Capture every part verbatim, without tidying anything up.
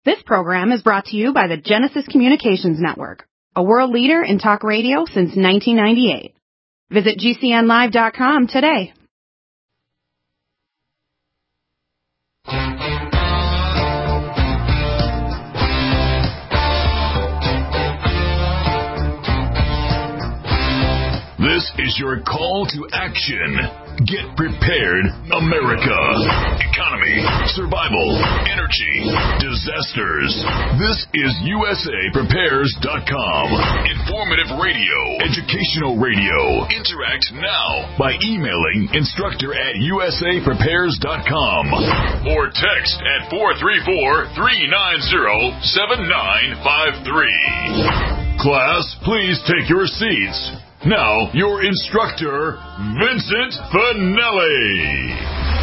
This program is brought to you by the Genesis Communications Network, a world leader in talk radio since nineteen ninety-eight. Visit G C N live dot com today. This is your call to action. Get prepared, America. Economy, survival, energy, disasters. This is U S A Prepares dot com. Informative radio, educational radio. Interact now by emailing instructor at U S A Prepares dot com or text at four three four, three nine zero, seven nine five three. Class, please take your seats. Now, your instructor, Vincent Finelli.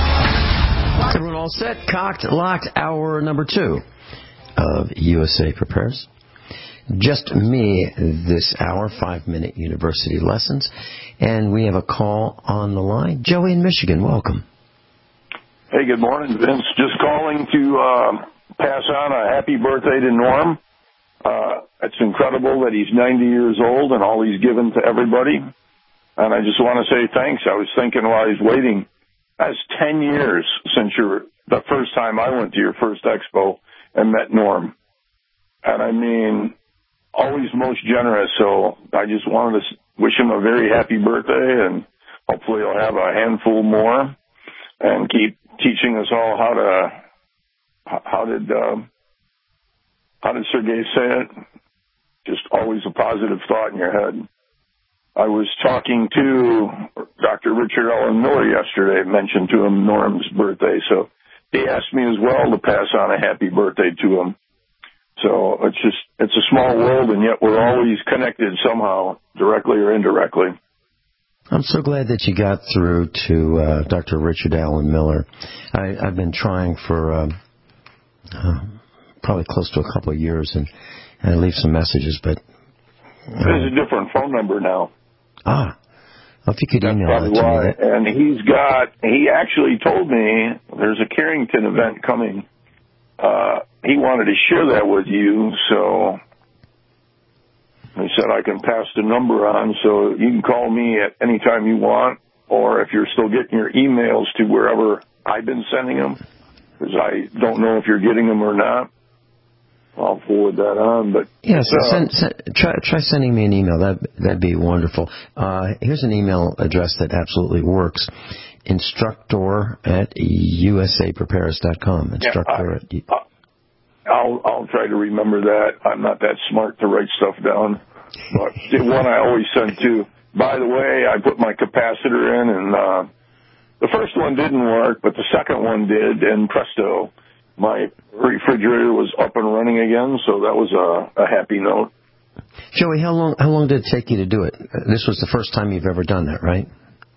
Everyone all set? Cocked, locked, hour number two of U S A Prepares. Just me this hour, five-minute university lessons. And we have a call on the line. Joey in Michigan, welcome. Hey, good morning, Vince. Just calling to uh, pass on a happy birthday to Norm. Uh, it's incredible that he's ninety years old and all he's given to everybody. And I just want to say thanks. I was thinking while I was waiting, that's ten years since your, the first time I went to your first expo and met Norm. And I mean, always most generous. So I just wanted to wish him a very happy birthday, and hopefully he'll have a handful more and keep teaching us all how to, how did, um, How did Sergei say it? Just always a positive thought in your head. I was talking to Doctor Richard Allen Miller yesterday, mentioned to him Norm's birthday, so he asked me as well to pass on a happy birthday to him. So it's just, it's a small world, and yet we're always connected somehow, directly or indirectly. I'm so glad that you got through to uh, Doctor Richard Allen Miller. I, I've been trying for... Uh, uh, probably close to a couple of years, and, and I leave some messages, but... Uh, There's a different phone number now. Ah. Well, if you could That's email that to why. me. That... And he's got... He actually told me there's a Carrington event coming. Uh, he wanted to share that with you, so... He said I can pass the number on, so you can call me at any time you want, or if you're still getting your emails to wherever I've been sending them, because I don't know if you're getting them or not. I'll forward that on, but yes, uh, send, send, try try sending me an email. That that'd be wonderful. Uh, here's an email address that absolutely works: instructor at U S A Prepares dot com. Instructor yeah, I, at. I'll I'll try to remember that. I'm not that smart to write stuff down, but the one I always send to. By the way, I put my capacitor in, and uh, the first one didn't work, but the second one did, and presto. My refrigerator was up and running again, so that was a, a happy note. Joey, how long how long did it take you to do it? This was the first time you've ever done that, right?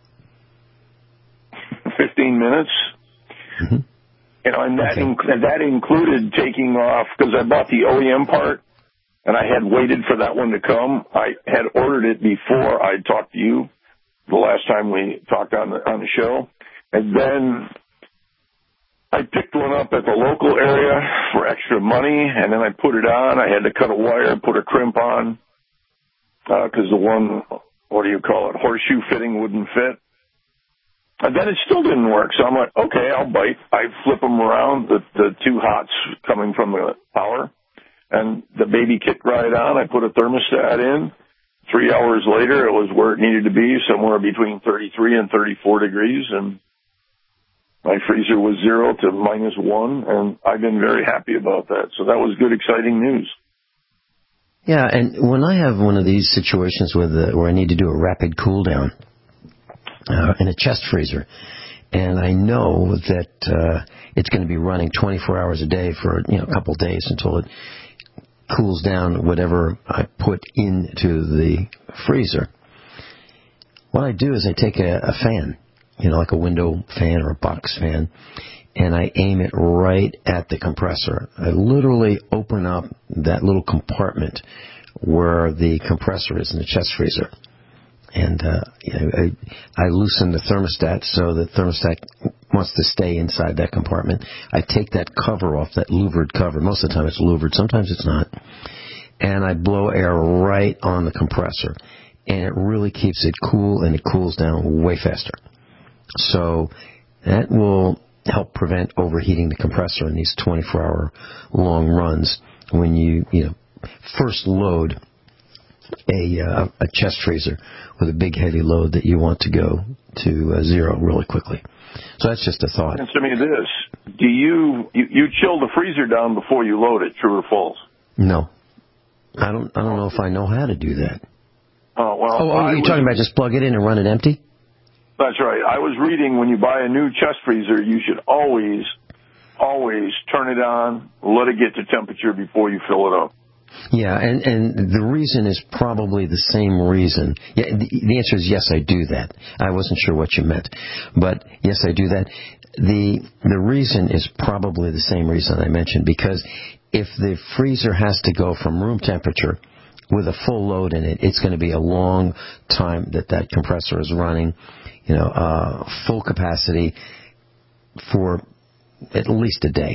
Fifteen minutes. Mm-hmm. You know, and that okay. inc- that included taking off, because I bought the O E M part, and I had waited for that one to come. I had ordered it before I talked to you the last time we talked on the on the show, and then I picked one up at the local area for extra money, and then I put it on. I had to cut a wire, put a crimp on, because uh, the one, what do you call it, horseshoe fitting wouldn't fit. And then it still didn't work, so I'm like, okay, I'll bite. I flip them around, the, the two hots coming from the power, and the baby kicked right on. I put a thermostat in. Three hours later, it was where it needed to be, somewhere between thirty-three and thirty-four degrees, and my freezer was zero to minus one, and I've been very happy about that. So that was good, exciting news. Yeah, and when I have one of these situations with uh, where I need to do a rapid cool down uh, in a chest freezer, and I know that uh, it's going to be running twenty-four hours a day for you know a couple of days until it cools down whatever I put into the freezer. What I do is I take a, a fan, you know, like a window fan or a box fan, and I aim it right at the compressor. I literally open up that little compartment where the compressor is in the chest freezer. And uh, you know, I, I loosen the thermostat so the thermostat wants to stay inside that compartment. I take that cover off, that louvered cover. Most of the time it's louvered. Sometimes it's not. And I blow air right on the compressor. And it really keeps it cool, and it cools down way faster. So that will help prevent overheating the compressor in these twenty-four hour long runs when you, you know, first load a, uh, a chest freezer with a big heavy load that you want to go to uh, zero really quickly. So that's just a thought. Answer me this. Do you, you, you chill the freezer down before you load it, true or false? No. I don't, I don't know if I know how to do that. Oh, well. Oh, oh you're was, talking about just plug it in and run it empty? That's right. I was reading when you buy a new chest freezer, you should always, always turn it on, let it get to temperature before you fill it up. Yeah, and, and the reason is probably the same reason. Yeah, the, the answer is yes, I do that. I wasn't sure what you meant. But yes, I do that. The the reason is probably the same reason I mentioned, because if the freezer has to go from room temperature with a full load in it, it's going to be a long time that that compressor is running, you know, uh, full capacity for at least a day.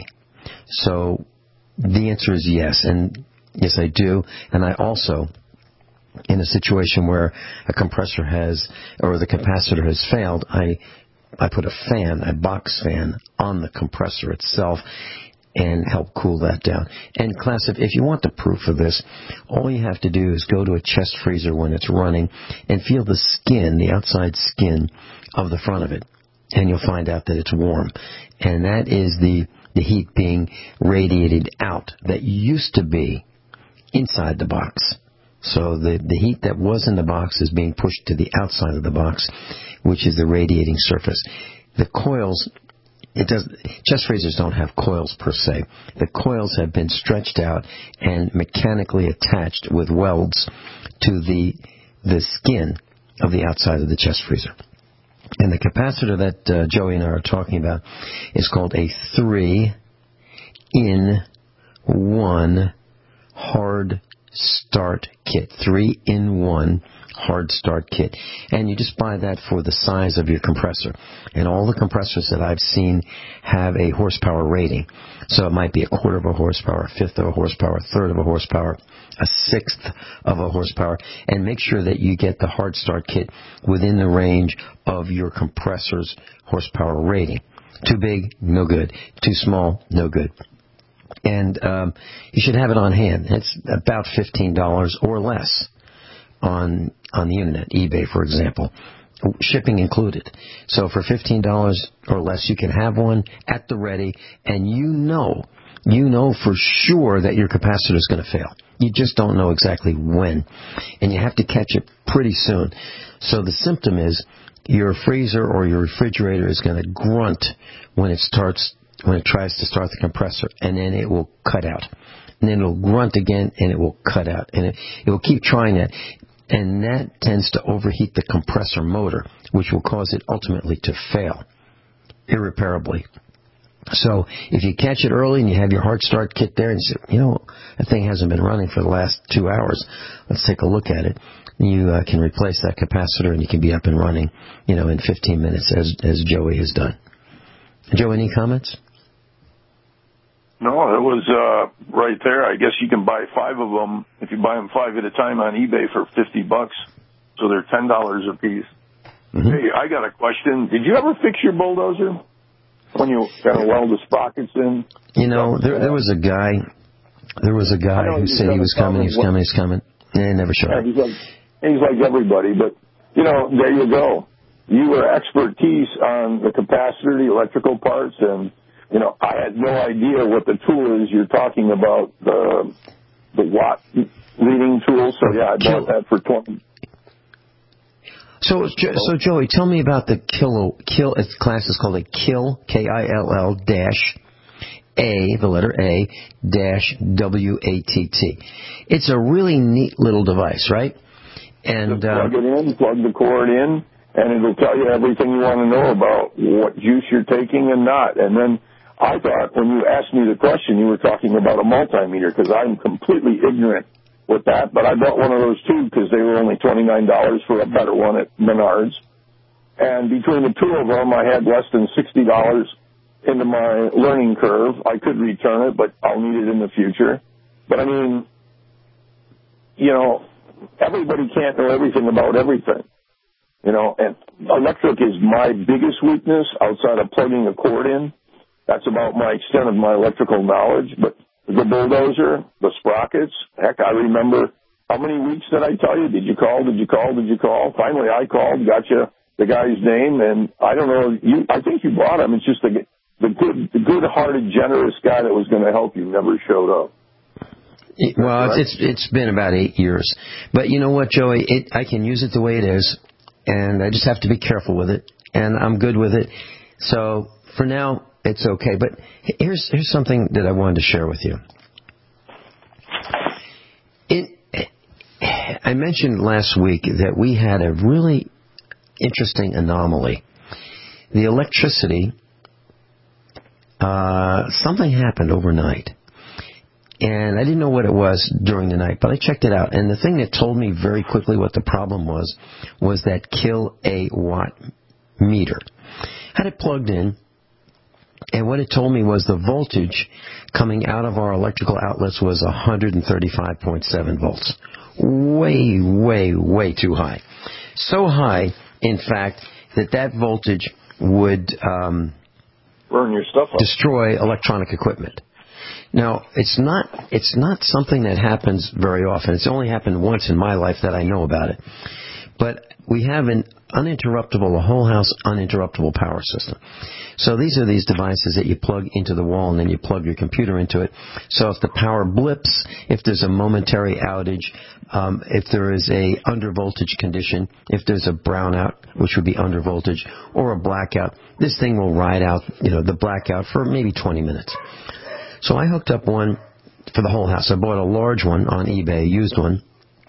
So the answer is yes, and yes, I do. And I also, in a situation where a compressor has, or the capacitor has failed, I I put a fan, a box fan, on the compressor itself and help cool that down. And class, if, if you want the proof of this, all you have to do is go to a chest freezer when it's running and feel the skin, the outside skin of the front of it, and you'll find out that it's warm. And that is the, the heat being radiated out that used to be inside the box. So the, the heat that was in the box is being pushed to the outside of the box, which is the radiating surface. The coils, it does, chest freezers don't have coils per se. The coils have been stretched out and mechanically attached with welds to the the skin of the outside of the chest freezer. And the capacitor that uh, Joey and I are talking about is called a three in one hard start kit. Three in one hard start kit. And you just buy that for the size of your compressor. And all the compressors that I've seen have a horsepower rating. So it might be a quarter of a horsepower, a fifth of a horsepower, a third of a horsepower, a sixth of a horsepower. And make sure that you get the hard start kit within the range of your compressor's horsepower rating. Too big, no good. Too small, no good. And um, you should have it on hand. It's about fifteen dollars or less on on the internet, eBay, for example, shipping included. So for fifteen dollars or less, you can have one at the ready, and you know, you know for sure that your capacitor is going to fail. You just don't know exactly when, and you have to catch it pretty soon. So the symptom is your freezer or your refrigerator is going to grunt when it starts, when it tries to start the compressor, and then it will cut out. And then it'll grunt again, and it will cut out. And it, it will keep trying that. And that tends to overheat the compressor motor, which will cause it ultimately to fail irreparably. So if you catch it early and you have your hard start kit there and you say, you know, that thing hasn't been running for the last two hours, let's take a look at it. You uh, can replace that capacitor and you can be up and running, you know, in fifteen minutes as, as Joey has done. Joe, any comments? No, it was uh, right there. I guess you can buy five of them if you buy them five at a time on eBay for fifty bucks. So they're ten dollars a piece. Mm-hmm. Hey, I got a question. Did you ever fix your bulldozer when you kind of weld the sprockets in? You know, there, there was a guy. There was a guy who said he was coming. He was coming. He was coming. Yeah, he never showed up. Yeah, he's like he's like everybody, but you know, there you go. You were expertise on the capacitor, the electrical parts, and you know, I had no idea what the tool is you're talking about, the the watt reading tool. So yeah, I bought that for twenty. So, so Joey, tell me about the kilo. Kill. Its class is called a kill. K I L L dash A, the letter A dash W A T T. It's a really neat little device, right? And Just plug uh, it in, plug the cord in, and it'll tell you everything you want to know about what juice you're taking and not. And then I thought when you asked me the question, you were talking about a multimeter because I'm completely ignorant with that, but I bought one of those too because they were only twenty-nine dollars for a better one at Menards. And between the two of them, I had less than sixty dollars into my learning curve. I could return it, but I'll need it in the future. But I mean, you know, everybody can't know everything about everything. You know, and electric is my biggest weakness outside of plugging a cord in. That's about my extent of my electrical knowledge. But the bulldozer, the sprockets, heck, I remember how many weeks did I tell you? Did you call? Did you call? Did you call? Finally, I called, got you the guy's name, and I don't know. You, I think you bought him. It's just the the good, the good-hearted, generous guy that was going to help you never showed up. Well, it's, it's it's been about eight years, but you know what, Joey? It, I can use it the way it is, and I just have to be careful with it, and I'm good with it. So for now, it's okay. But here's here's something that I wanted to share with you. It, I mentioned last week that we had a really interesting anomaly. The electricity, uh, something happened overnight. And I didn't know what it was during the night, but I checked it out. And the thing that told me very quickly what the problem was, was that kilowatt meter. I had it plugged in, and what it told me was the voltage coming out of our electrical outlets was one thirty-five point seven volts. Way, way, way too high. So high, in fact, that that voltage would um, burn your stuff up. Destroy electronic equipment. Now, it's not it's not something that happens very often. It's only happened once in my life that I know about it. But we have an uninterruptible, a whole house uninterruptible power system. So these are these devices that you plug into the wall and then you plug your computer into it. So if the power blips, if there's a momentary outage, um, if there is a undervoltage condition, if there's a brownout, which would be undervoltage, or a blackout, this thing will ride out, you know, the blackout for maybe twenty minutes. So I hooked up one for the whole house. I bought a large one on eBay, a used one,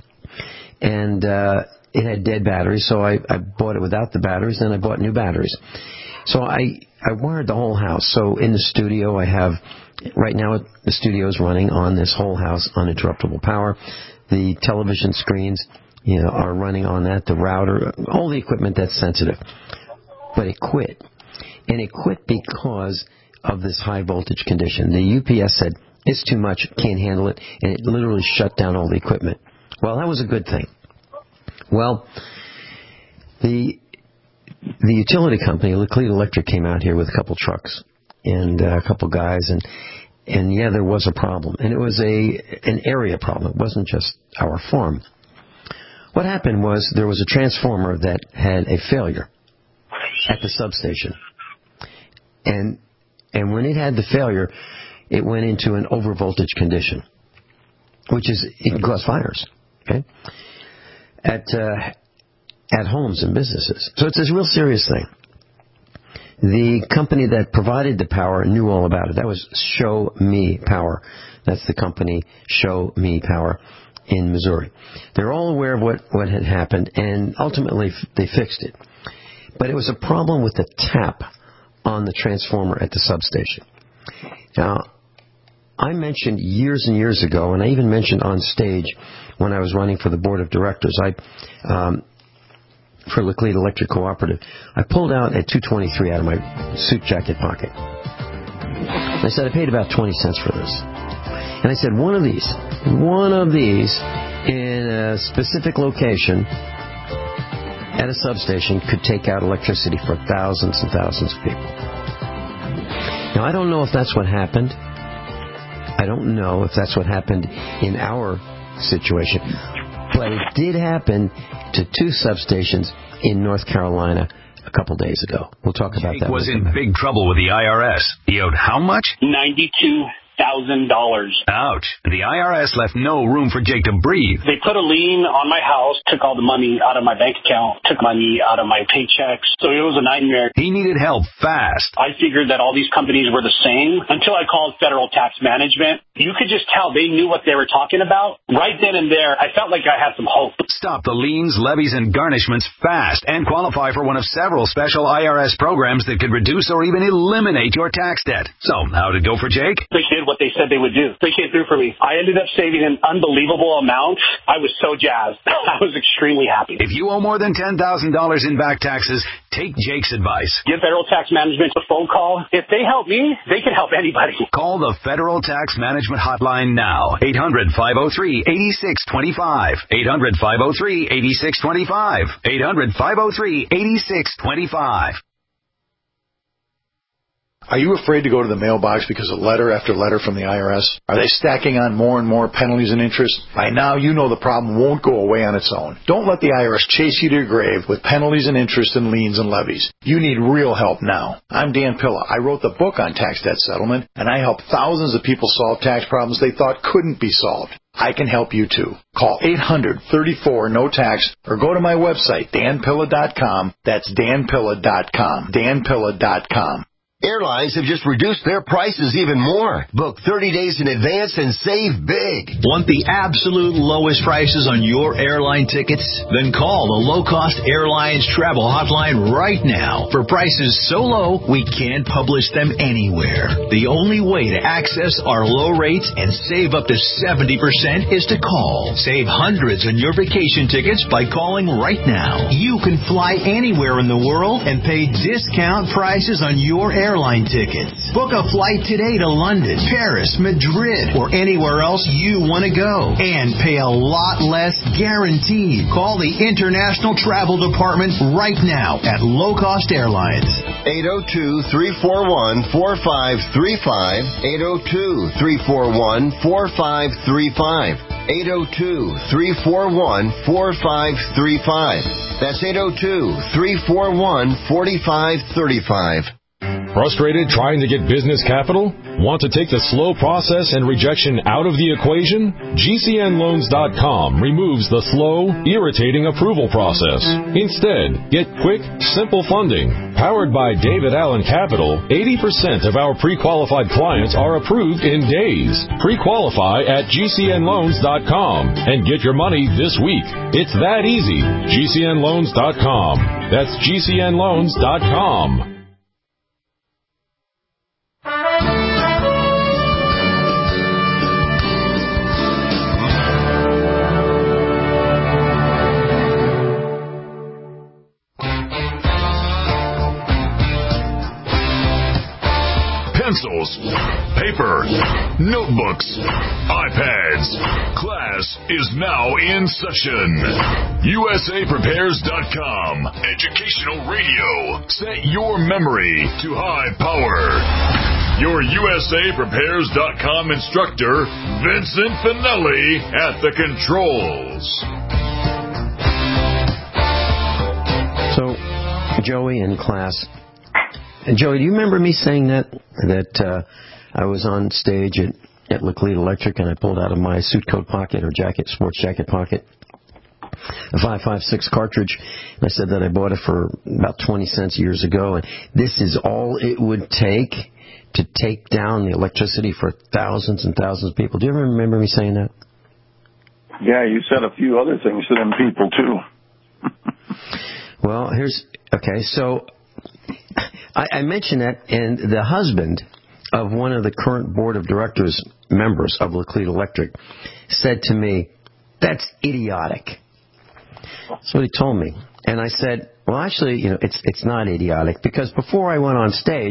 and uh, it had dead batteries, so I, I bought it without the batteries, then I bought new batteries. So I, I wired the whole house. So in the studio I have, right now the studio is running on this whole house uninterruptible power. The television screens, you know, are running on that, the router, all the equipment that's sensitive. But it quit. And it quit because of this high voltage condition. The U P S said, it's too much, can't handle it, and it literally shut down all the equipment. Well, that was a good thing. Well, the the utility company, Laclede Electric, came out here with a couple trucks and uh, a couple guys, and and yeah, there was a problem. And it was a an area problem. It wasn't just our farm. What happened was there was a transformer that had a failure at the substation. And And when it had the failure, it went into an overvoltage condition, which is, it can cause fires, okay, at uh, at homes and businesses. So it's a real serious thing. The company that provided the power knew all about it. That was Show Me Power. That's the company, Show Me Power, in Missouri. They're all aware of what, what had happened, and ultimately they fixed it. But it was a problem with the tap on the transformer at the substation. Now, I mentioned years and years ago, and I even mentioned on stage when I was running for the board of directors, I, um, for Laclede Electric Cooperative, I pulled out a two twenty-three out of my suit jacket pocket. I said I paid about twenty cents for this. And I said, one of these, one of these in a specific location at a substation could take out electricity for thousands and thousands of people. Now, I don't know if that's what happened. I don't know if that's what happened in our situation. But it did happen to two substations in North Carolina a couple days ago. We'll talk about Jake that. was in big trouble with the I R S. He owed how much? ninety-two thousand dollars. Ouch. The I R S left no room for Jake to breathe. They put a lien on my house, took all the money out of my bank account, took money out of my paychecks. So it was a nightmare. He needed help fast. I figured that all these companies were the same until I called Federal Tax Management. You could just tell they knew what they were talking about. Right then and there, I felt like I had some hope. Stop the liens, levies, and garnishments fast and qualify for one of several special I R S programs that could reduce or even eliminate your tax debt. So, how'd it go for Jake? The kid what they said they would do. They came through for me. I ended up saving an unbelievable amount. I was so jazzed. I was extremely happy. If you owe more than ten thousand dollars in back taxes, take Jake's advice. Give Federal Tax Management a phone call. If they help me, they can help anybody. Call the Federal Tax Management Hotline now. eight hundred, five oh three, eight six two five. eight hundred, five oh three, eight six two five. eight hundred, five oh three, eight six two five. Are you afraid to go to the mailbox because of letter after letter from the I R S? Are they stacking on more and more penalties and interest? By now, you know the problem won't go away on its own. Don't let the I R S chase you to your grave with penalties and interest and liens and levies. You need real help now. I'm Dan Pilla. I wrote the book on tax debt settlement, and I help thousands of people solve tax problems they thought couldn't be solved. I can help you too. Call eight hundred, thirty-four, no tax or go to my website, dan pilla dot com. That's dan pilla dot com. dan pilla dot com. Airlines have just reduced their prices even more. Book thirty days in advance and save big. Want the absolute lowest prices on your airline tickets? Then call the Low Cost Airlines Travel Hotline right now. For prices so low, we can't publish them anywhere. The only way to access our low rates and save up to seventy percent is to call. Save hundreds on your vacation tickets by calling right now. You can fly anywhere in the world and pay discount prices on your airline airline tickets. Book a flight today to London, Paris, Madrid, or anywhere else you want to go. And pay a lot less guaranteed. Call the International Travel Department right now at Low Cost Airlines. eight oh two, three four one, four five three five. eight oh two, three four one, four five three five. eight oh two, three four one, four five three five. That's eight oh two, three four one, four five three five. Frustrated trying to get business capital? Want to take the slow process and rejection out of the equation? G C N loans dot com removes the slow, irritating approval process. Instead, get quick, simple funding. Powered by David Allen Capital, eighty percent of our pre-qualified clients are approved in days. Pre-qualify at G C N loans dot com and get your money this week. It's that easy. G C N loans dot com. That's G C N loans dot com. Pencils, paper, notebooks, iPads. Class is now in session. U S A Prepares dot com. Educational radio. Set your memory to high power. Your U S A Prepares dot com instructor, Vincent Finelli, at the controls. So, Joey in class. And Joey, do you remember me saying that that uh, I was on stage at, at Laclede Electric and I pulled out of my suit coat pocket or jacket, sports jacket pocket, a five five six cartridge, and I said that I bought it for about twenty cents years ago, and this is all it would take to take down the electricity for thousands and thousands of people. Do you ever remember me saying that? Yeah, you said a few other things to them people too. Well, here's okay. So I, I mentioned that, and the husband of one of the current board of directors members of Laclede Electric said to me, "That's idiotic." That's what he told me, and I said, "Well, actually, you know, it's it's not idiotic because before I went on stage,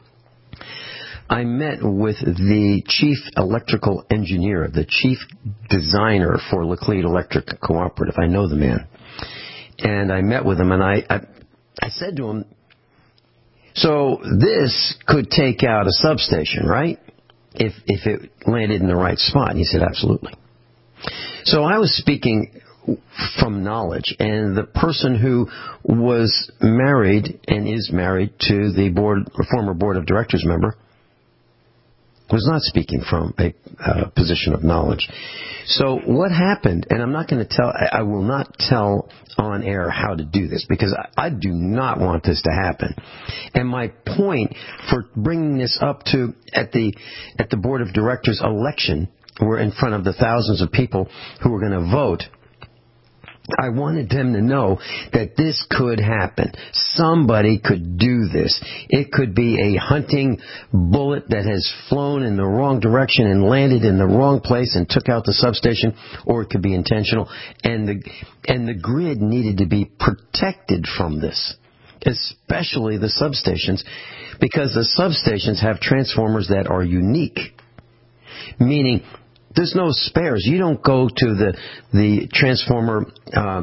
I met with the chief electrical engineer, the chief designer for Laclede Electric Cooperative. I know the man, and I met with him, and I I, I said to him." So this could take out a substation, right? If if it landed in the right spot. And he said, absolutely. So I was speaking from knowledge, and the person who was married and is married to the board, former board of directors member, was not speaking from a uh, position of knowledge. So what happened, and I'm not going to tell, I, I will not tell on air how to do this because I, I do not want this to happen. And my point for bringing this up to at the at the board of directors election, we're in front of the thousands of people who are going to vote, I wanted them to know that this could happen. Somebody could do this. It could be a hunting bullet that has flown in the wrong direction and landed in the wrong place and took out the substation, or it could be intentional. And the, and the grid needed to be protected from this, especially the substations, because the substations have transformers that are unique, meaning there's no spares. You don't go to the the transformer uh,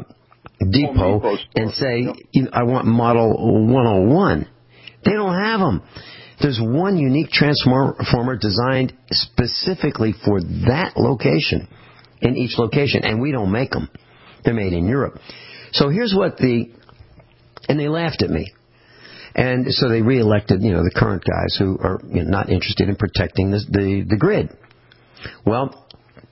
depot and say, you know, I want model one oh one. They don't have them. There's one unique transformer designed specifically for that location in each location, and we don't make them. They're made in Europe. So here's what the... And they laughed at me. And so they reelected, you know, the current guys who are, you know, not interested in protecting the, the, the grid. Well,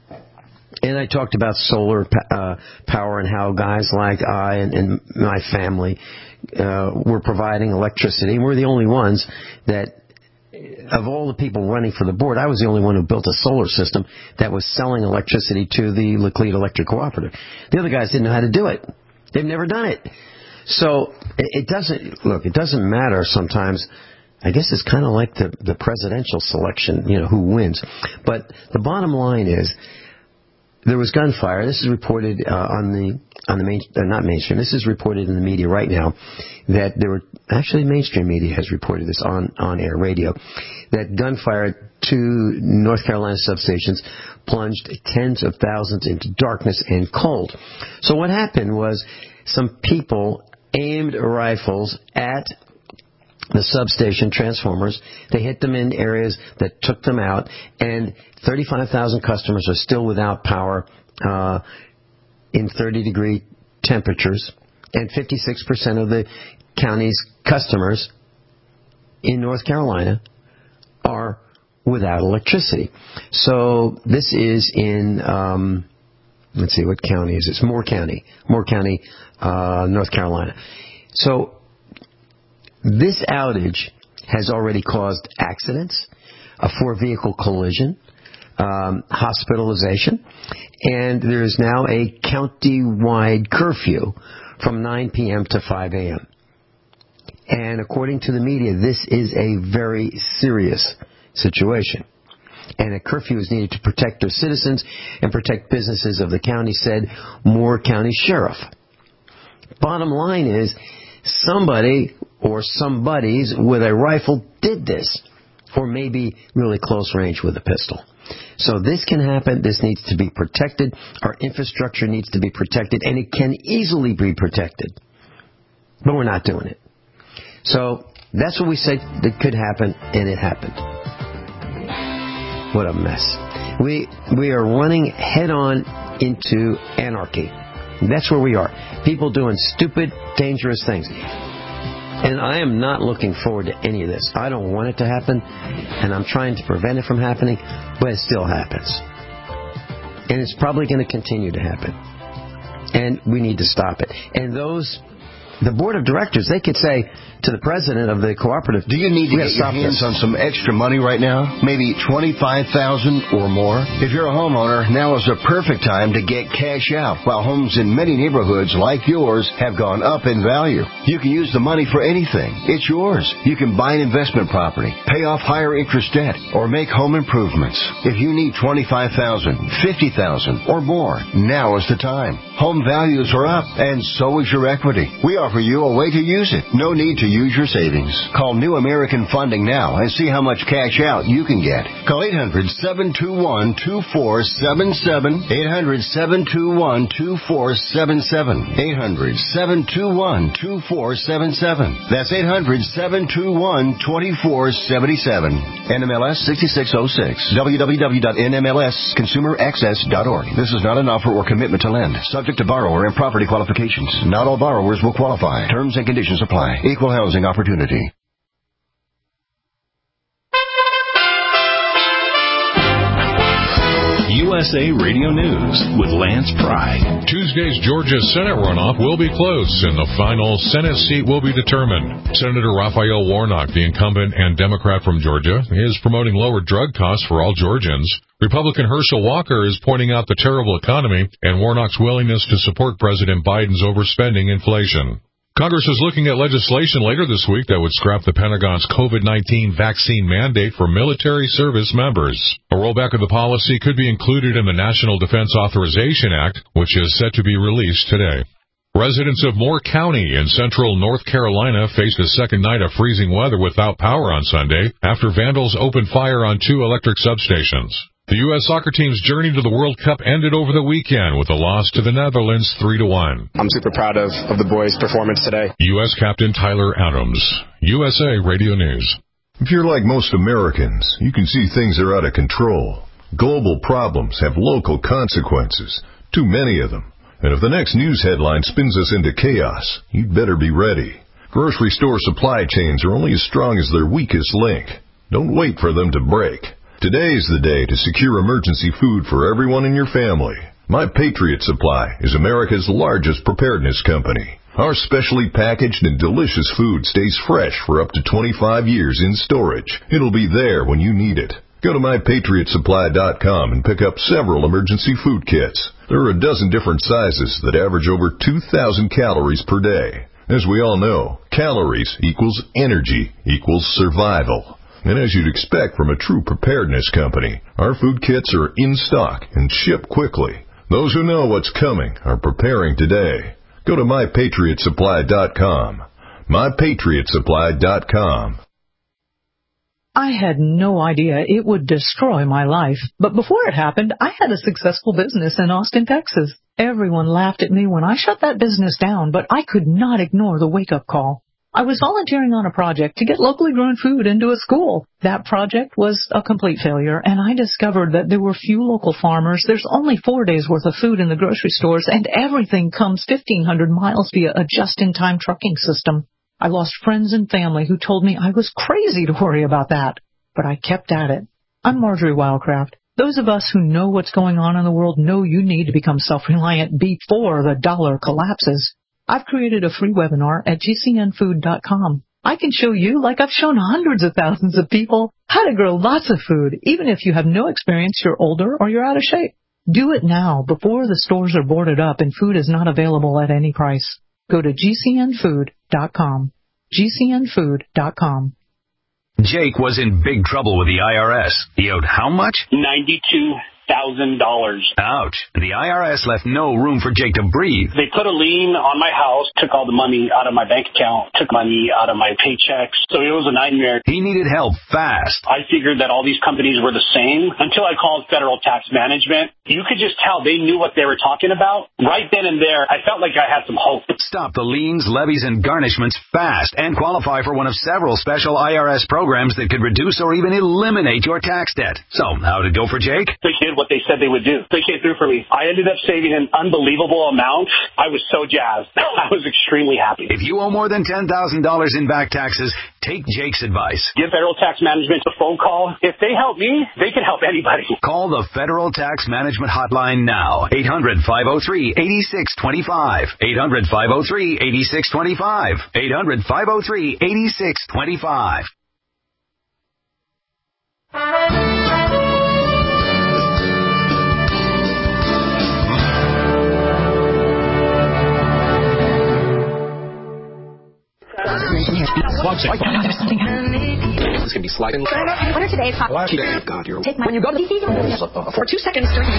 and I talked about solar uh, power and how guys like I and, and my family uh, were providing electricity. And we're the only ones that, of all the people running for the board, I was the only one who built a solar system that was selling electricity to the Laclede Electric Cooperative. The other guys didn't know how to do it. They've never done it. So it doesn't, look, it doesn't matter sometimes. I guess it's kind of like the, the presidential selection, you know, who wins. But the bottom line is, there was gunfire. This is reported uh, on the on the main, uh, not mainstream. This is reported in the media right now. That there were actually mainstream media has reported this on on air radio. That gunfire at two North Carolina substations plunged tens of thousands into darkness and cold. So what happened was some people aimed rifles at the substation transformers. They hit them in areas that took them out, and thirty-five thousand customers are still without power uh, in thirty degree temperatures, and fifty-six percent of the county's customers in North Carolina are without electricity. So this is in, um, let's see, what county is this? Moore County. Moore County, uh, North Carolina. So this outage has already caused accidents, a four-vehicle collision, um, hospitalization, and there is now a county-wide curfew from nine p.m. to five a.m. And according to the media, this is a very serious situation. And a curfew is needed to protect their citizens and protect businesses of the county, said Moore County Sheriff. Bottom line is, somebody or somebodies with a rifle did this, or maybe really close range with a pistol. So this can happen. This needs to be protected. Our infrastructure needs to be protected, and it can easily be protected. But we're not doing it. So that's what we said that could happen, and it happened. What a mess. We we are running head-on into anarchy. That's where we are. People doing stupid, dangerous things. And I am not looking forward to any of this. I don't want it to happen, and I'm trying to prevent it from happening, but it still happens. And it's probably going to continue to happen. And we need to stop it. And those, the board of directors, they could say to the president of the cooperative, do you need to get your hands this. on some extra money right now? Maybe twenty-five thousand dollars or more? If you're a homeowner, now is the perfect time to get cash out, while homes in many neighborhoods like yours have gone up in value. You can use the money for anything. It's yours. You can buy an investment property, pay off higher interest debt, or make home improvements. If you need twenty-five thousand dollars, fifty thousand dollars, or more, now is the time. Home values are up, and so is your equity. We offer you a way to use it. No need to use your savings. Call New American Funding now and see how much cash out you can get. Call eight hundred, seven two one, two four seven seven, eight hundred, seven two one, two four seven seven, eight hundred, seven two one, two four seven seven. That's eight hundred, seven two one, two four seven seven. N M L S sixty-six oh six. w w w dot n m l s consumer access dot org. This is not an offer or commitment to lend. Subject to borrower and property qualifications. Not all borrowers will qualify. Terms and conditions apply. Equal housing opportunity. U S A Radio News with Lance Pry. Tuesday's Georgia Senate runoff will be close, and the final Senate seat will be determined. Senator Raphael Warnock, the incumbent and Democrat from Georgia, is promoting lower drug costs for all Georgians. Republican Herschel Walker is pointing out the terrible economy and Warnock's willingness to support President Biden's overspending inflation. Congress is looking at legislation later this week that would scrap the Pentagon's COVID nineteen vaccine mandate for military service members. A rollback of the policy could be included in the National Defense Authorization Act, which is set to be released today. Residents of Moore County in central North Carolina faced a second night of freezing weather without power on Sunday after vandals opened fire on two electric substations. The U S soccer team's journey to the World Cup ended over the weekend with a loss to the Netherlands three to one. I'm super proud of, of the boys' performance today. U S Captain Tyler Adams, U S A Radio News. If you're like most Americans, you can see things are out of control. Global problems have local consequences, too many of them. And if the next news headline spins us into chaos, you'd better be ready. Grocery store supply chains are only as strong as their weakest link. Don't wait for them to break. Today's the day to secure emergency food for everyone in your family. My Patriot Supply is America's largest preparedness company. Our specially packaged and delicious food stays fresh for up to twenty-five years in storage. It'll be there when you need it. Go to my patriot supply dot com and pick up several emergency food kits. There are a dozen different sizes that average over two thousand calories per day. As we all know, calories equals energy equals survival. And as you'd expect from a true preparedness company, our food kits are in stock and ship quickly. Those who know what's coming are preparing today. Go to my patriot supply dot com. my patriot supply dot com. I had no idea it would destroy my life, but before it happened, I had a successful business in Austin, Texas. Everyone laughed at me when I shut that business down, but I could not ignore the wake-up call. I was volunteering on a project to get locally grown food into a school. That project was a complete failure, and I discovered that there were few local farmers. There's only four days' worth of food in the grocery stores, and everything comes fifteen hundred miles via a just-in-time trucking system. I lost friends and family who told me I was crazy to worry about that, but I kept at it. I'm Marjorie Wildcraft. Those of us who know what's going on in the world know you need to become self-reliant before the dollar collapses. I've created a free webinar at G C N food dot com. I can show you, like I've shown hundreds of thousands of people, how to grow lots of food, even if you have no experience, you're older, or you're out of shape. Do it now, before the stores are boarded up and food is not available at any price. Go to G C N food dot com. G C N food dot com. Jake was in big trouble with the I R S. He owed how much? ninety-two thousand dollars. Ouch. The I R S left no room for Jake to breathe. They put a lien on my house, took all the money out of my bank account, took money out of my paychecks. So it was a nightmare. He needed help fast. I figured that all these companies were the same until I called Federal Tax Management. You could just tell they knew what they were talking about. Right then and there, I felt like I had some hope. Stop the liens, levies, and garnishments fast and qualify for one of several special I R S programs that could reduce or even eliminate your tax debt. So, how'd it go for Jake? They did what they said they would do. They came through for me. I ended up saving an unbelievable amount. I was so jazzed. I was extremely happy. If you owe more than ten thousand dollars in back taxes, take Jake's advice. Give Federal Tax Management a phone call. If they help me, they can help anybody. Call the Federal Tax Management Hotline now. eight hundred, five oh three, eight six two five. eight hundred, five oh three, eight six two five. eight hundred, five oh three, eight six two five. It's going to be sliding. What are today's hot? God, you're... Take my... When you go to the... For two seconds during...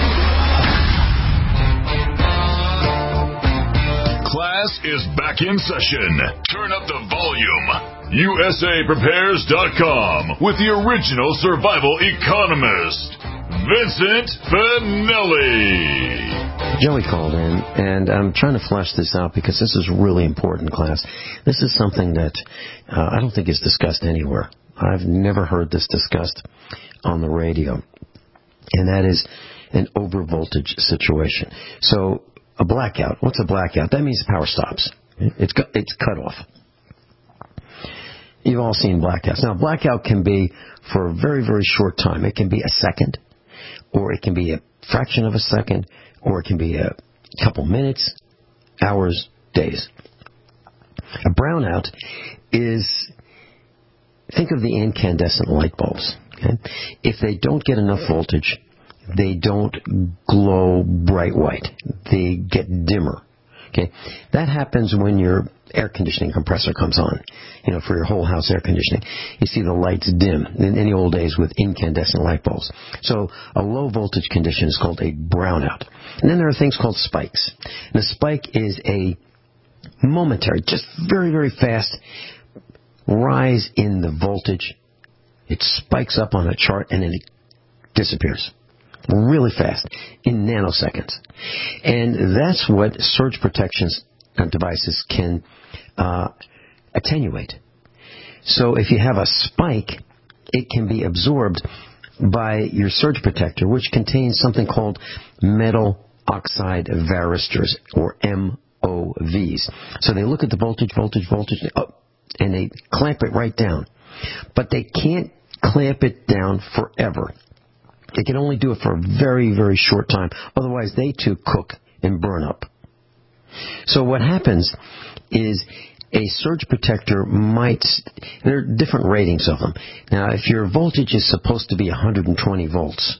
Class is back in session. Turn up the volume. U S A prepares dot com with the original survival economist, Vincent Finelli. Joey called in, and I'm trying to flesh this out because this is really important, class. This is something that uh, I don't think is discussed anywhere. I've never heard this discussed on the radio, and that is an overvoltage situation. So a blackout, what's a blackout? That means the power stops. It's, it's cut off. You've all seen blackouts. Now, blackout can be for a very, very short time. It can be a second, or it can be a fraction of a second, or it can be a couple minutes, hours, days. A brownout is, think of the incandescent light bulbs. Okay? If they don't get enough voltage, they don't glow bright white. They get dimmer. Okay, that happens when your air conditioning compressor comes on, you know, for your whole house air conditioning. You see the lights dim in the old days with incandescent light bulbs. So a low voltage condition is called a brownout. And then there are things called spikes. And a spike is a momentary, just very, very fast rise in the voltage. It spikes up on a chart and then it disappears really fast in nanoseconds. And that's what surge protection devices can uh, attenuate. So if you have a spike, it can be absorbed by your surge protector, which contains something called metal oxide varistors, or M O Vs. So they look at the voltage, voltage, voltage, and they clamp it right down. But they can't clamp it down forever. They can only do it for a very, very short time. Otherwise, they too cook and burn up. So what happens is a surge protector might, there are different ratings of them. Now, if your voltage is supposed to be one hundred twenty volts,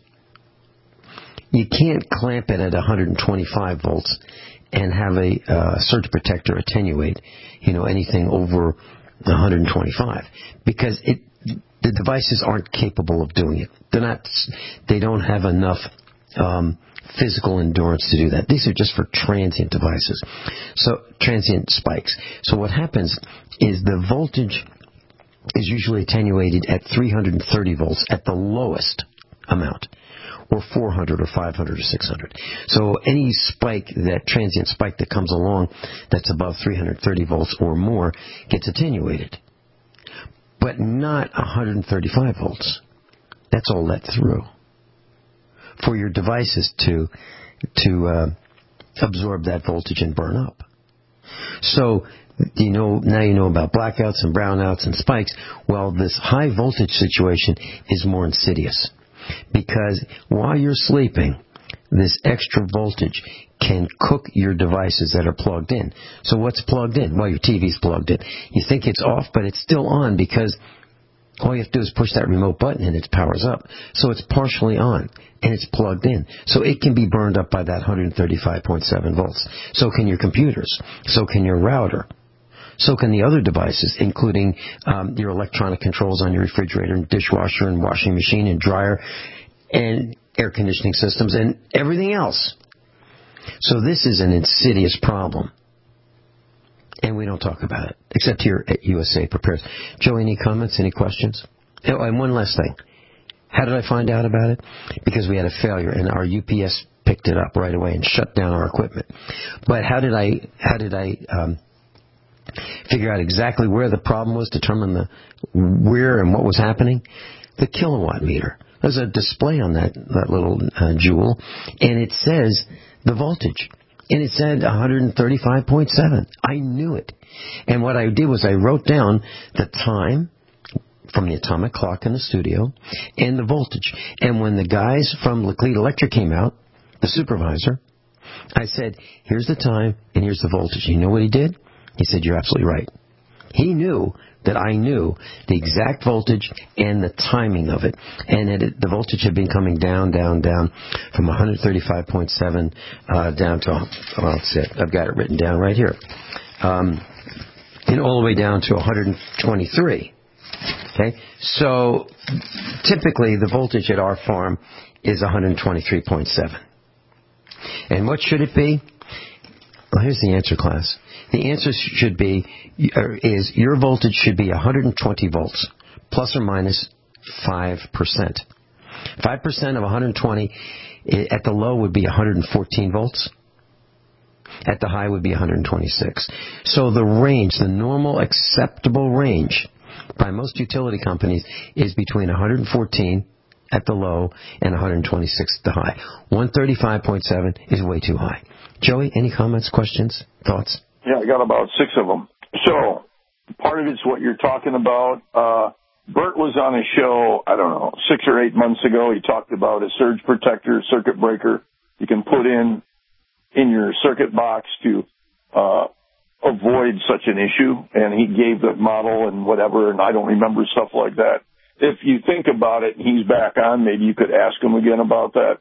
you can't clamp it at one hundred twenty-five volts and have a uh, surge protector attenuate, you know, anything over one hundred twenty-five, because it, the devices aren't capable of doing it. They're not, they don't have enough um, physical endurance to do that. These are just for transient devices, so transient spikes. So what happens is the voltage is usually attenuated at three hundred thirty volts at the lowest amount, or four hundred or five hundred or six hundred. So any spike, that transient spike that comes along that's above three hundred thirty volts or more, gets attenuated. But not one hundred thirty-five volts. That's all let through for your devices to to uh, absorb that voltage and burn up. So you know now you know about blackouts and brownouts and spikes. Well, this high voltage situation is more insidious, because while you're sleeping, this extra voltage can cook your devices that are plugged in. So what's plugged in? Well, your T V's plugged in. You think it's off, but it's still on, because all you have to do is push that remote button and it powers up. So it's partially on and it's plugged in. So it can be burned up by that one hundred thirty-five point seven volts. So can your computers. So can your router. So can the other devices, including um, your electronic controls on your refrigerator and dishwasher and washing machine and dryer and air conditioning systems and everything else. So this is an insidious problem. And we don't talk about it, except here at U S A Prepares. Joe, any comments, any questions? Oh, and one last thing. How did I find out about it? Because we had a failure, and our U P S picked it up right away and shut down our equipment. But how did I, how did I um, figure out exactly where the problem was, determine the where and what was happening? The kilowatt meter. There's a display on that, that little uh, jewel, and it says the voltage. And it said one hundred thirty-five point seven. I knew it. And what I did was I wrote down the time from the atomic clock in the studio and the voltage. And when the guys from Laclede Electric came out, the supervisor, I said, here's the time and here's the voltage. You know what he did? He said, you're absolutely right. He knew that I knew the exact voltage and the timing of it. And it, the voltage had been coming down, down, down from one hundred thirty-five point seven uh, down to, well, let's see, I've got it written down right here, um, and all the way down to one hundred twenty-three. Okay? So typically the voltage at our farm is one hundred twenty-three point seven. And what should it be? Well, here's the answer, class. The answer should be, is your voltage should be one hundred twenty volts, plus or minus five percent. five percent of one hundred twenty at the low would be one hundred fourteen volts. At the high would be one hundred twenty-six. So the range, the normal acceptable range by most utility companies is between one hundred fourteen at the low and one hundred twenty-six at the high. one thirty-five point seven is way too high. Joey, any comments, questions, thoughts? Yeah, I got about six of them. So part of it's what you're talking about. Uh, Bert was on a show, I don't know, six or eight months ago. He talked about a surge protector, circuit breaker you can put in in your circuit box to uh, avoid such an issue. And he gave the model and whatever, and I don't remember stuff like that. If you think about it and he's back on, maybe you could ask him again about that.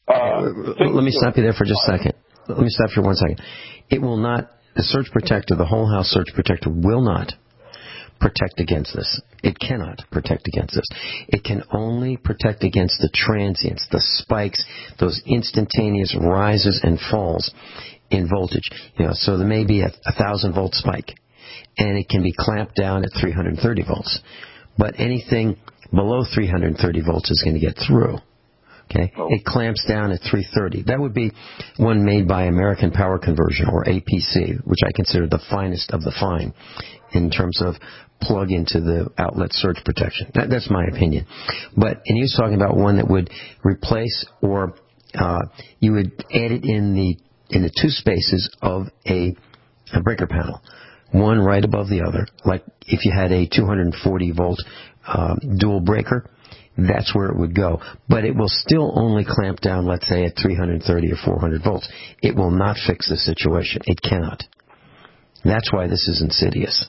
Uh, Let me stop you there for just a second. Let me stop you for one second. It will not, the surge protector, the whole house surge protector will not protect against this. It cannot protect against this. It can only protect against the transients, the spikes, those instantaneous rises and falls in voltage. You know, so there may be a, a thousand volt spike, and it can be clamped down at three hundred thirty volts. But anything below three hundred thirty volts is going to get through. Okay, oh. It clamps down at three thirty. That would be one made by American Power Conversion, or A P C, which I consider the finest of the fine in terms of plug into the outlet surge protection. That, that's my opinion. But, and he was talking about one that would replace, or uh, you would add it in the in the two spaces of a, a breaker panel, one right above the other. Like if you had a two hundred forty volt um, dual breaker, that's where it would go. But it will still only clamp down, let's say, at three hundred thirty or four hundred volts. It will not fix the situation. It cannot. That's why this is insidious.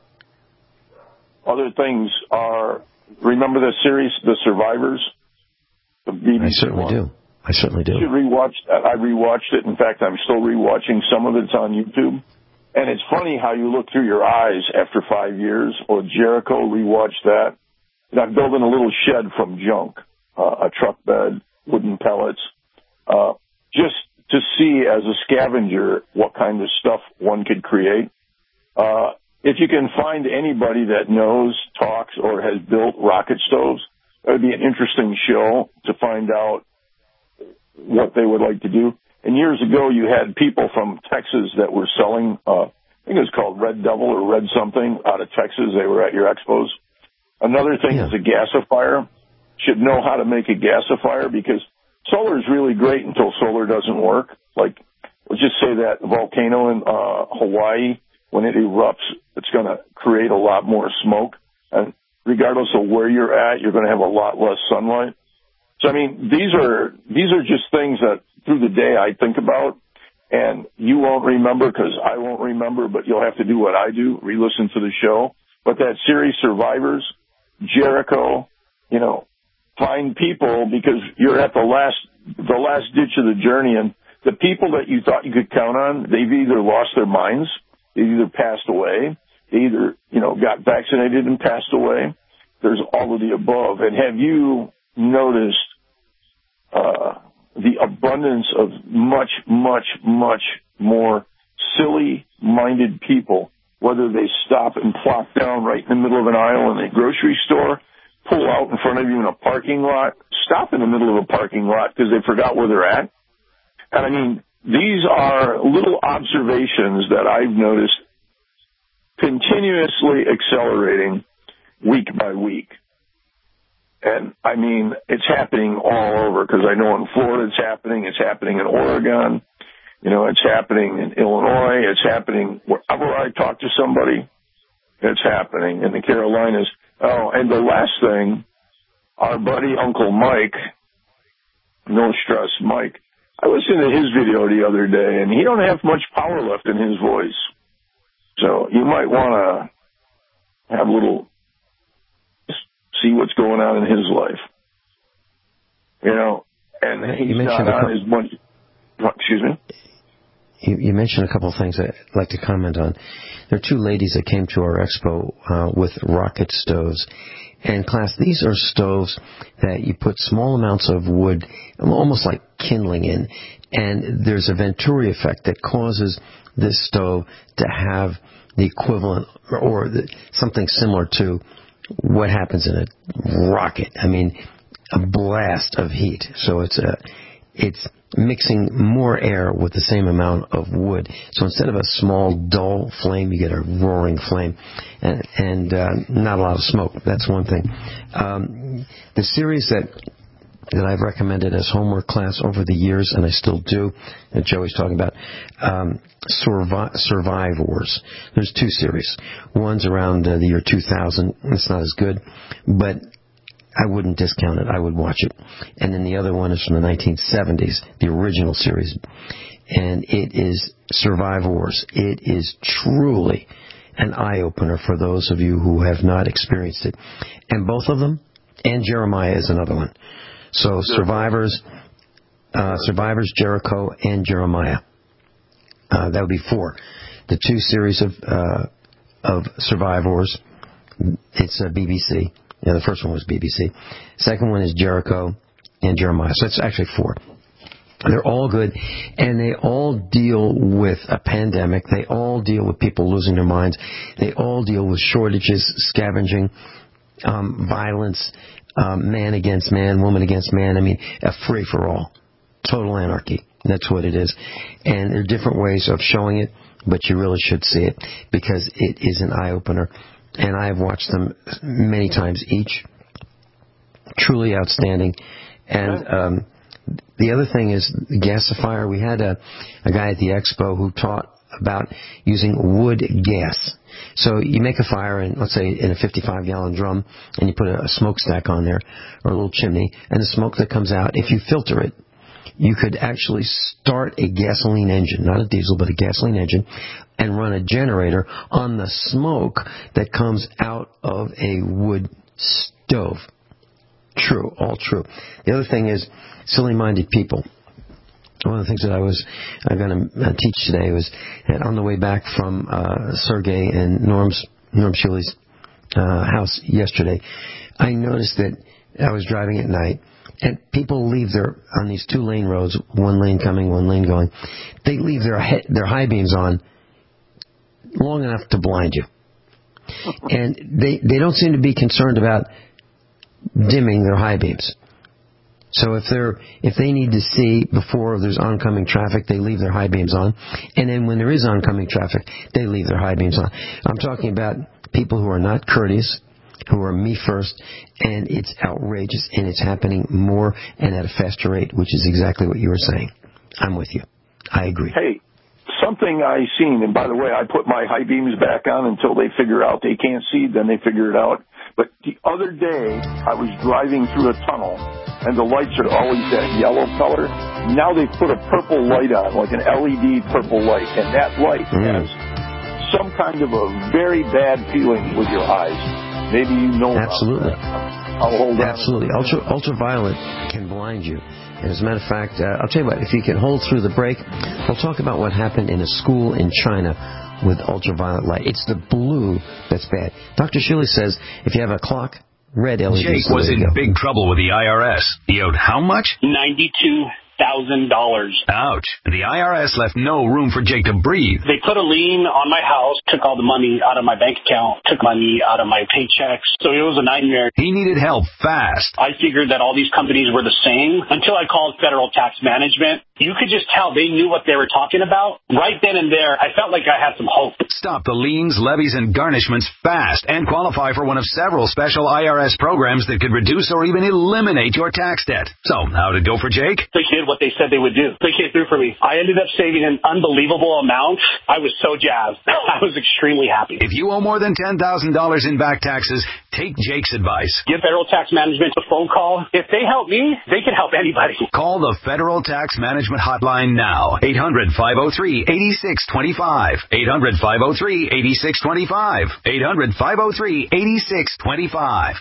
Other things are, remember the series, The Survivors? The B B C I certainly one? do. I certainly do. You should rewatch that. I rewatched it. In fact, I'm still rewatching. Some of it's on YouTube. And it's funny how you look through your eyes after five years. Or Jericho, rewatch that. And I'm building a little shed from junk, uh, a truck bed, wooden pellets, uh, just to see as a scavenger what kind of stuff one could create. Uh, if you can find anybody that knows, talks, or has built rocket stoves, that would be an interesting show to find out what they would like to do. And years ago, you had people from Texas that were selling, uh, I think it was called Red Devil or Red something out of Texas. They were at your expos. Another thing yeah. is a gasifier. Should know how to make a gasifier, because solar is really great until solar doesn't work. Like, let's just say that volcano in uh, Hawaii, when it erupts, it's going to create a lot more smoke. And regardless of where you're at, you're going to have a lot less sunlight. So, I mean, these are these are just things that through the day I think about, and you won't remember because I won't remember, but you'll have to do what I do, re-listen to the show. But that series, Survivors, Jericho, you know, find people, because you're at the last the last ditch of the journey, and the people that you thought you could count on, they've either lost their minds, they've either passed away, they either, you know, got vaccinated and passed away. There's all of the above. And have you noticed uh, the abundance of much, much, much more silly-minded people, whether they stop and plop down right in the middle of an aisle in a grocery store, pull out in front of you in a parking lot, stop in the middle of a parking lot because they forgot where they're at. And I mean, these are little observations that I've noticed continuously accelerating week by week. And I mean, it's happening all over, because I know in Florida it's happening, it's happening in Oregon, you know, it's happening in Illinois, it's happening wherever I talk to somebody, it's happening in the Carolinas. Oh, and the last thing, our buddy Uncle Mike, no stress Mike, I listened to his video the other day, and he don't have much power left in his voice. So you might want to have a little, see what's going on in his life. You know, and he's you not on as much. Excuse me? You, you mentioned a couple of things I'd like to comment on. There are two ladies that came to our expo uh, with rocket stoves. And class, these are stoves that you put small amounts of wood, almost like kindling in, and there's a Venturi effect that causes this stove to have the equivalent or the, something similar to what happens in a rocket. I mean, a blast of heat. So it's a, it's mixing more air with the same amount of wood. So instead of a small, dull flame, you get a roaring flame, and, and uh, not a lot of smoke. That's one thing. Um, the series that that I've recommended as homework class over the years, and I still do, that Joey's talking about, um, Survi- Survivors. There's two series. One's around uh, the year two thousand. It's not as good, but I wouldn't discount it. I would watch it. And then the other one is from the nineteen seventies, the original series. And it is Survivors. It is truly an eye-opener for those of you who have not experienced it. And both of them, and Jeremiah is another one. So Survivors, uh, Survivors, Jericho, and Jeremiah. Uh, that would be four. The two series of uh, of Survivors, it's uh, B B C. Yeah, the first one was B B C. Second one is Jericho and Jeremiah. So it's actually four. They're all good, and they all deal with a pandemic. They all deal with people losing their minds. They all deal with shortages, scavenging, um, violence, um, man against man, woman against man. I mean, a free-for-all. Total anarchy. That's what it is. And there are different ways of showing it, but you really should see it because it is an eye-opener. And I have watched them many times each. Truly outstanding. And um, the other thing is gasifier. We had a, a guy at the expo who taught about using wood gas. So you make a fire in, let's say, in a fifty-five gallon drum, and you put a, a smokestack on there, or a little chimney, and the smoke that comes out, if you filter it, you could actually start a gasoline engine, not a diesel, but a gasoline engine, and run a generator on the smoke that comes out of a wood stove. True, all true. The other thing is silly-minded people. One of the things that I was uh, going to uh, teach today was that on the way back from uh, Sergey and Norm's, Norm Schule's uh, house yesterday, I noticed that I was driving at night, and people leave their, on these two-lane roads, one lane coming, one lane going, they leave their he- their high beams on long enough to blind you. And they, they don't seem to be concerned about dimming their high beams. So if they're if they need to see before there's oncoming traffic, they leave their high beams on. And then when there is oncoming traffic, they leave their high beams on. I'm talking about people who are not courteous, who are me first, and it's outrageous, and it's happening more and at a faster rate, which is exactly what you were saying. I'm with you. I agree. Hey, something I seen, and by the way, I put my high beams back on until they figure out they can't see, then they figure it out. But the other day, I was driving through a tunnel, and the lights are always that yellow color. Now they've put a purple light on, like an L E D purple light, and that light mm. has some kind of a very bad feeling with your eyes. Maybe you know Absolutely. About that. I'll hold Absolutely. On. Ultra, ultraviolet can blind you. And as a matter of fact, uh, I'll tell you what, if you can hold through the break, we'll talk about what happened in a school in China with ultraviolet light. It's the blue that's bad. Doctor Shuley says if you have a clock, red L E D. Jake was in go. big trouble with the I R S. He owed how much? ninety-two thousand dollars. Ouch. The I R S left no room for Jake to breathe. They put a lien on my house, took all the money out of my bank account, took money out of my paychecks. So it was a nightmare. He needed help fast. I figured that all these companies were the same until I called Federal Tax Management. You could just tell they knew what they were talking about. Right then and there, I felt like I had some hope. Stop the liens, levies, and garnishments fast and qualify for one of several special I R S programs that could reduce or even eliminate your tax debt. So, how'd it go for Jake? They did what they said they would do. They came through for me. I ended up saving an unbelievable amount. I was so jazzed. I was extremely happy. If you owe more than ten thousand dollars in back taxes, take Jake's advice. Give Federal Tax Management a phone call. If they help me, they can help anybody. Call the Federal Tax Management Hotline now. eight hundred, five oh three, eight six two five. eight hundred, five oh three, eight six two five. eight hundred, five oh three, eight six two five.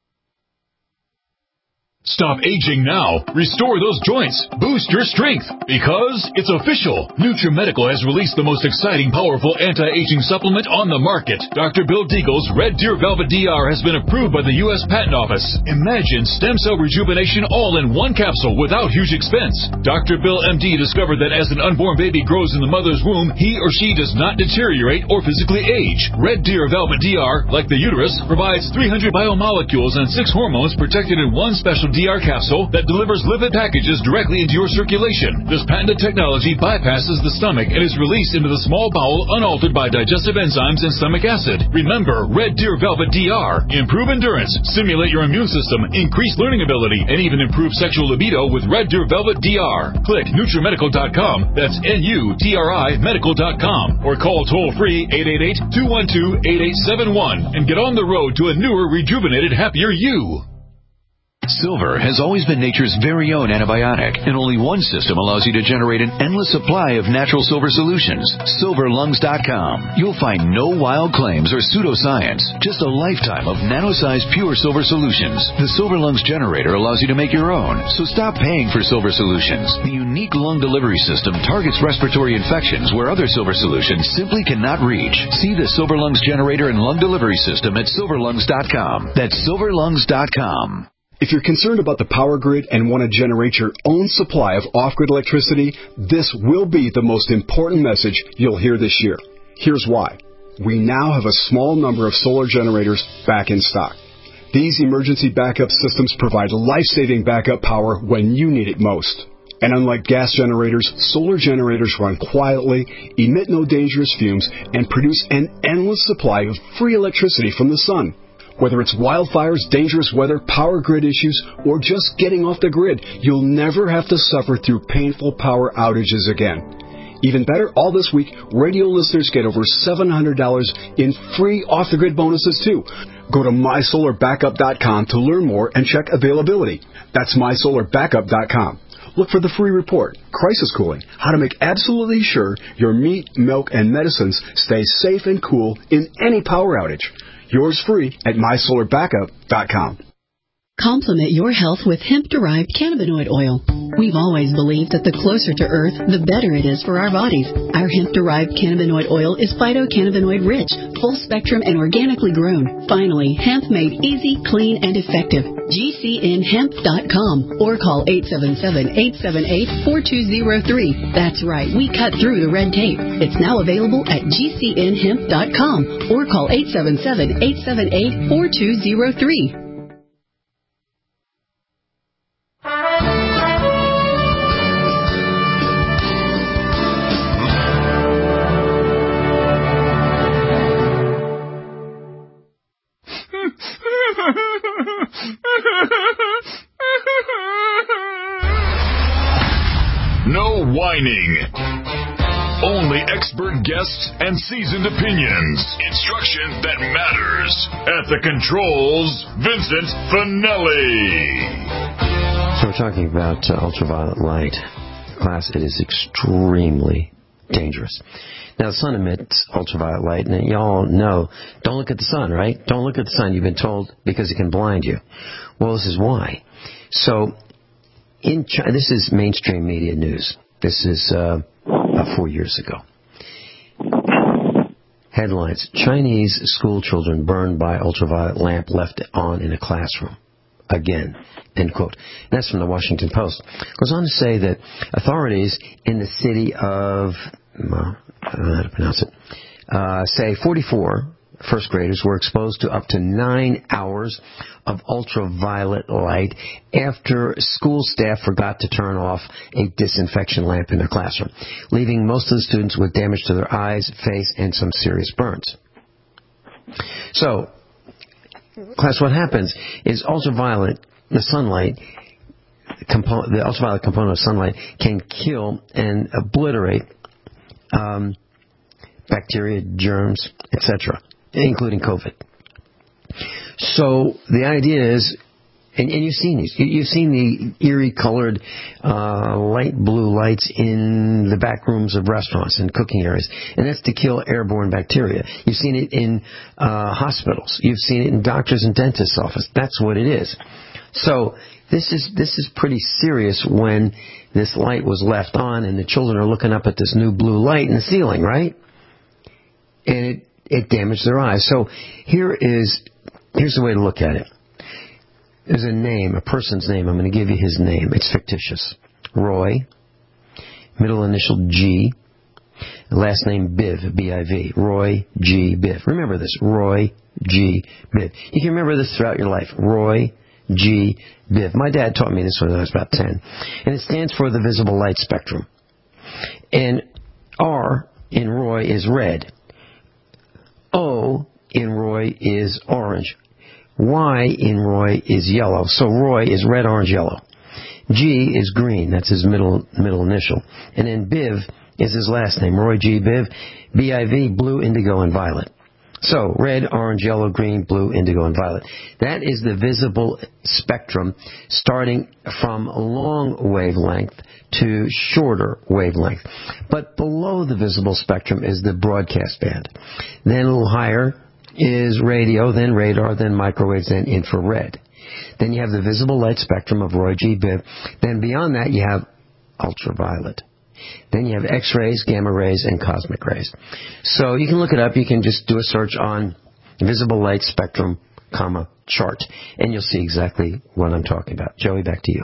Stop aging now. Restore those joints. Boost your strength. Because it's official. NutriMedical has released the most exciting, powerful anti-aging supplement on the market. Doctor Bill Deagle's Red Deer Velvet D R has been approved by the U S Patent Office. Imagine stem cell rejuvenation all in one capsule without huge expense. Doctor Bill M D discovered that as an unborn baby grows in the mother's womb, he or she does not deteriorate or physically age. Red Deer Velvet D R, like the uterus, provides three hundred biomolecules and six hormones protected in one special D R capsule that delivers lipid packages directly into your circulation. This patented technology bypasses the stomach and is released into the small bowel unaltered by digestive enzymes and stomach acid. Remember, Red Deer Velvet D R. Improve endurance, stimulate your immune system, increase learning ability, and even improve sexual libido with Red Deer Velvet D R. Click NutriMedical dot com. That's N U T R I Medical dot com. Or call toll-free eight eight eight, two one two, eight eight seven one and get on the road to a newer, rejuvenated, happier you. Silver has always been nature's very own antibiotic, and only one system allows you to generate an endless supply of natural silver solutions. silver lungs dot com. You'll find no wild claims or pseudoscience, just a lifetime of nano-sized pure silver solutions. The Silver Lungs generator allows you to make your own, so stop paying for silver solutions. The unique lung delivery system targets respiratory infections where other silver solutions simply cannot reach. See the Silver Lungs generator and lung delivery system at silver lungs dot com. That's silver lungs dot com. If you're concerned about the power grid and want to generate your own supply of off-grid electricity, this will be the most important message you'll hear this year. Here's why. We now have a small number of solar generators back in stock. These emergency backup systems provide life-saving backup power when you need it most. And unlike gas generators, solar generators run quietly, emit no dangerous fumes, and produce an endless supply of free electricity from the sun. Whether it's wildfires, dangerous weather, power grid issues, or just getting off the grid, you'll never have to suffer through painful power outages again. Even better, all this week, radio listeners get over seven hundred dollars in free off-the-grid bonuses, too. Go to my solar backup dot com to learn more and check availability. That's my solar backup dot com. Look for the free report, Crisis Cooling, how to make absolutely sure your meat, milk, and medicines stay safe and cool in any power outage. Yours free at my solar backup dot com. Complement your health with hemp-derived cannabinoid oil. We've always believed that the closer to Earth, the better it is for our bodies. Our hemp-derived cannabinoid oil is phytocannabinoid-rich, full-spectrum, and organically grown. Finally, hemp made easy, clean, and effective. G C N hemp dot com or call eight seven seven, eight seven eight, four two zero three. That's right, we cut through the red tape. It's now available at G C N hemp dot com or call eight seven seven, eight seven eight, four two zero three. No whining. Only expert guests and seasoned opinions. Instruction that matters. At the controls, Vincent Finelli. So we're talking about uh, ultraviolet light. Class, it is extremely dangerous. Now, the sun emits ultraviolet light, and y'all know, don't look at the sun, right? Don't look at the sun. You've been told because it can blind you. Well, this is why. So, in China, this is mainstream media news. This is uh, about four years ago. Headlines: Chinese school children burned by ultraviolet lamp left on in a classroom. Again, end quote. And that's from the Washington Post. It goes on to say that authorities in the city of, well, I don't know how to pronounce it, uh, say forty-four first graders were exposed to up to nine hours of ultraviolet light after school staff forgot to turn off a disinfection lamp in their classroom, leaving most of the students with damage to their eyes, face, and some serious burns. So, class, what happens is ultraviolet, the sunlight, compo- the ultraviolet component of sunlight can kill and obliterate um, bacteria, germs, et cetera, including COVID. So the idea is, and, and you've seen these, you, you've seen the eerie colored uh, light blue lights in the back rooms of restaurants and cooking areas, and that's to kill airborne bacteria. You've seen it in uh, hospitals. You've seen it in doctors' and dentists' office. That's what it is. So this is this is pretty serious when this light was left on and the children are looking up at this new blue light in the ceiling, right? And it, it damaged their eyes. So here is here's the way to look at it. There's a name, a person's name. I'm going to give you his name. It's fictitious. Roy, middle initial G, last name Biv, B I V. Roy G. Biv. Remember this, Roy G. Biv. You can remember this throughout your life. Roy G. Biv. My dad taught me this when I was about ten. And it stands for the visible light spectrum. And R in Roy is red. O in Roy is orange. Y in Roy is yellow. So Roy is red, orange, yellow. G is green. That's his middle middle initial. And then Biv is his last name. Roy G. Biv. B I V, blue, indigo, and violet. So, red, orange, yellow, green, blue, indigo, and violet. That is the visible spectrum starting from long wavelength to shorter wavelength. But below the visible spectrum is the broadcast band. Then a little higher is radio, then radar, then microwaves, then infrared. Then you have the visible light spectrum of Roy G. Biv. Then beyond that you have ultraviolet. Then you have X-rays, gamma rays, and cosmic rays. So you can look it up. You can just do a search on visible light spectrum, comma, chart, and you'll see exactly what I'm talking about. Joey, back to you.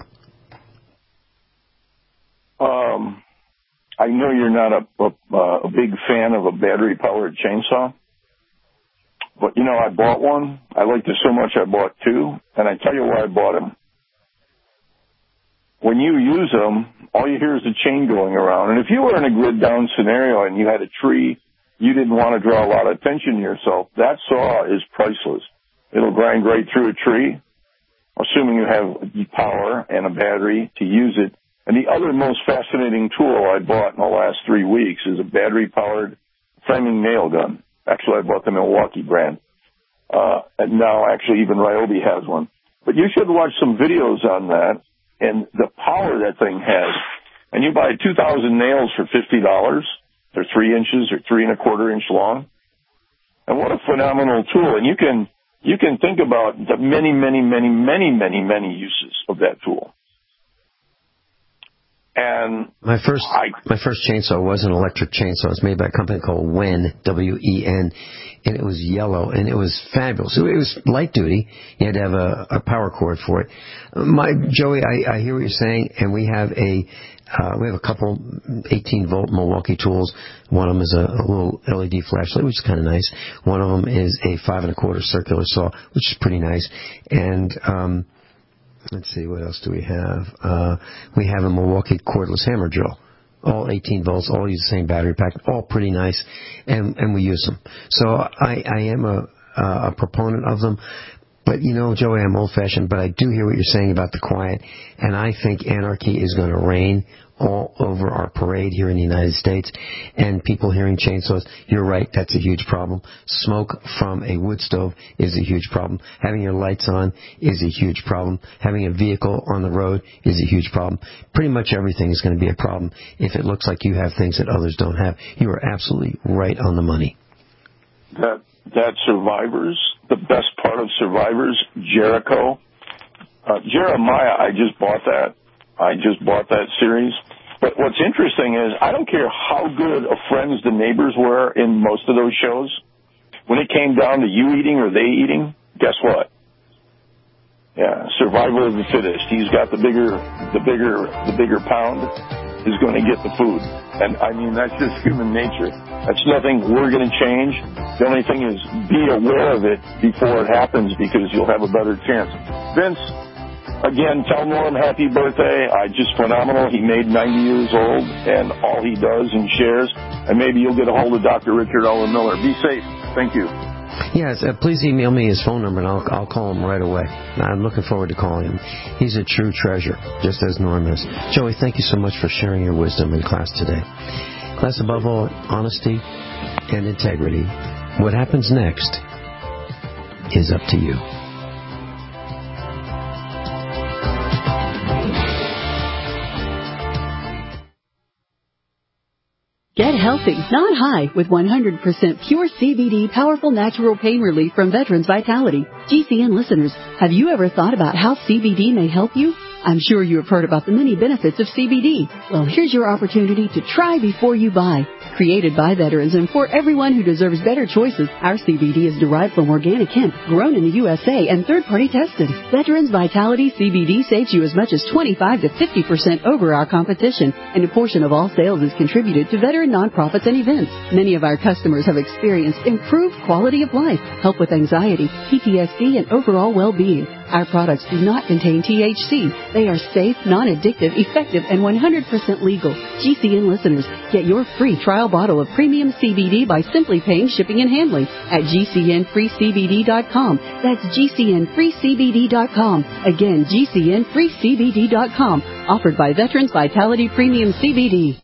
Um, I know you're not a, a, a big fan of a battery-powered chainsaw, but, you know, I bought one. I liked it so much I bought two, and I tell you why I bought them. When you use them, all you hear is the chain going around. And if you were in a grid-down scenario and you had a tree, you didn't want to draw a lot of attention to yourself, that saw is priceless. It'll grind right through a tree, assuming you have power and a battery to use it. And the other most fascinating tool I bought in the last three weeks is a battery-powered framing nail gun. Actually, I bought the Milwaukee brand. Uh, and now actually even Ryobi has one. But you should watch some videos on that. And the power that thing has, and you buy two thousand nails for fifty dollars. They're three inches or three and a quarter inch long. And what a phenomenal tool. And you can, you can think about the many, many, many, many, many, many uses of that tool. And my first I, my first chainsaw was an electric chainsaw. It was made by a company called Wen, W E N, and it was yellow, and it was fabulous. It was light duty. You had to have a, a power cord for it. My Joey, I, I hear what you're saying, and we have a uh, we have a couple eighteen volt Milwaukee tools. One of them is a, a little L E D flashlight, which is kind of nice. One of them is a five and a quarter circular saw, which is pretty nice, and um, let's see, what else do we have? Uh, we have a Milwaukee cordless hammer drill. All eighteen volts, all use the same battery pack, all pretty nice, and, and we use them. So I, I am a, a proponent of them. But, you know, Joey, I'm old-fashioned, but I do hear what you're saying about the quiet, and I think anarchy is going to reign all over our parade here in the United States, and people hearing chainsaws, you're right, that's a huge problem. Smoke from a wood stove is a huge problem. Having your lights on is a huge problem. Having a vehicle on the road is a huge problem. Pretty much everything is going to be a problem if it looks like you have things that others don't have. You are absolutely right on the money. That, that Survivors, the best part of Survivors, Jericho, uh, Jeremiah, I just bought that. I just bought that series. But what's interesting is I don't care how good of friends the neighbors were in most of those shows. When it came down to you eating or they eating, guess what? Yeah, survival of the fittest. He's got the bigger, the bigger, the bigger pound is going to get the food. And I mean, that's just human nature. That's nothing we're going to change. The only thing is be aware of it before it happens because you'll have a better chance. Vince, again, tell Norm happy birthday. I just phenomenal. He made ninety years old, and all he does and shares. And maybe you'll get a hold of Doctor Richard Owen Miller. Be safe. Thank you. Yes, uh, please email me his phone number, and I'll, I'll call him right away. I'm looking forward to calling him. He's a true treasure, just as Norm is. Joey, thank you so much for sharing your wisdom in class today. Class, above all, honesty and integrity. What happens next is up to you. Get healthy, not high, with one hundred percent pure C B D powerful natural pain relief from Veterans Vitality. G C N listeners, have you ever thought about how C B D may help you? I'm sure you have heard about the many benefits of C B D. Well, here's your opportunity to try before you buy. Created by veterans and for everyone who deserves better choices, our C B D is derived from organic hemp, grown in the U S A and third-party tested. Veterans Vitality C B D saves you as much as twenty-five to fifty percent over our competition, and a portion of all sales is contributed to veteran nonprofits and events. Many of our customers have experienced improved quality of life, help with anxiety, P T S D, and overall well-being. Our products do not contain T H C. They are safe, non-addictive, effective, and one hundred percent legal. G C N listeners, get your free trial bottle of premium C B D by simply paying shipping and handling at G C N free C B D dot com. That's G C N free C B D dot com. Again, G C N free C B D dot com. Offered by Veterans Vitality Premium C B D.